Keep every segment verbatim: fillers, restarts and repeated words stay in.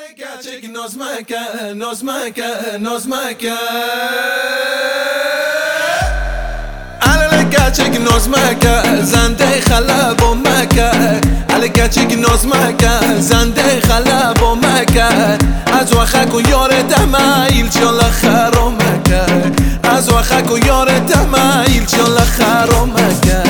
Gerçek nozmaka, nozmaka, nozmaka. Alele gerçek nozmaka, zande خلب و مکه. علی gerçek nozmaka, zande خلب و مکه. از وخک و یار دمایل چال خرامکه. از وخک و یار دمایل چال خرامکه.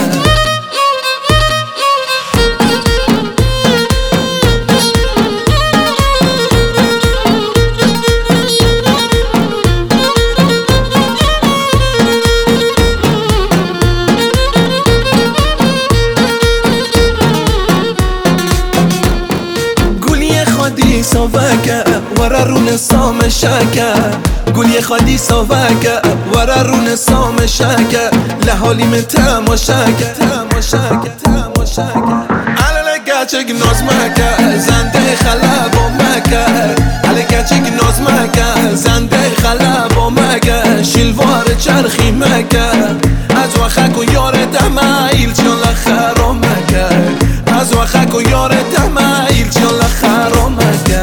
سوکه ورا رون سام شکه گلی خالی سوکه ورا رون سام شکه لحالیم تماشکه تماشکه تماشکه علل gerçek nozmaka zande خلب و مکه علی gerçek nozmaka zande خلب و مکه شلوار چرخی مکه از وخک و یار دمایل چال خرامکه از وخک و یار دمایل چال خرامکه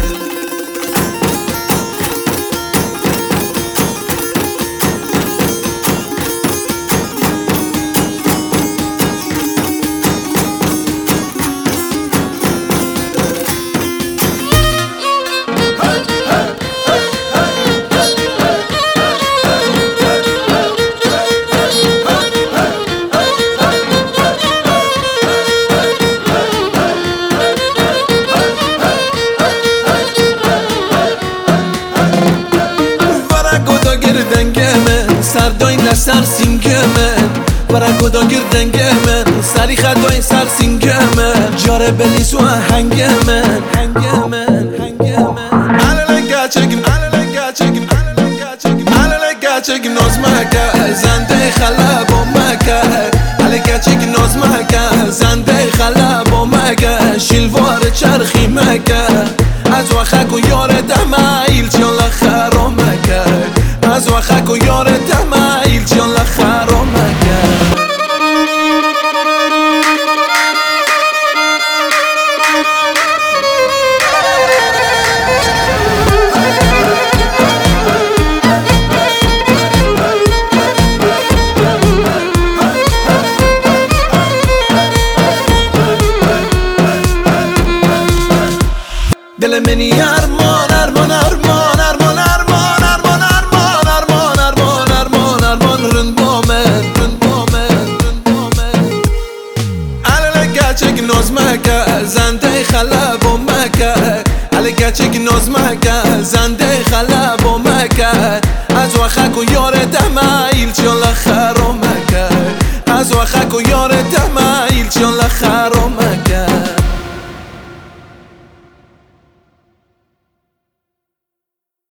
سردای نسر سینگمن برا گدا گردنگمن سری خدای سر سینگمن جاره بلیس و هنگمن هنگمن هنگمن علل gerçek علل gerçek علل gerçek علل gerçek nozmaka zande خلب و مکه علی gerçek nozmaka zande خلب و مکه شلوار چرخی مکه از وخک و یار دمایل چال خرامکه از وخک و یار دمایل چال خرامکه دل منی ارمان ارمان ارمان ارمان ارمان ارمان ارمان ارمان ارمان ارمان ارمان رندامن رندامن رندامن علل gerçek nozmaka zande خلب و مکه علی gerçek nozmaka zande خلب و مکه از وخک و یار دمایل چال خرامکه از وخک و یار دمایل چال خرامکه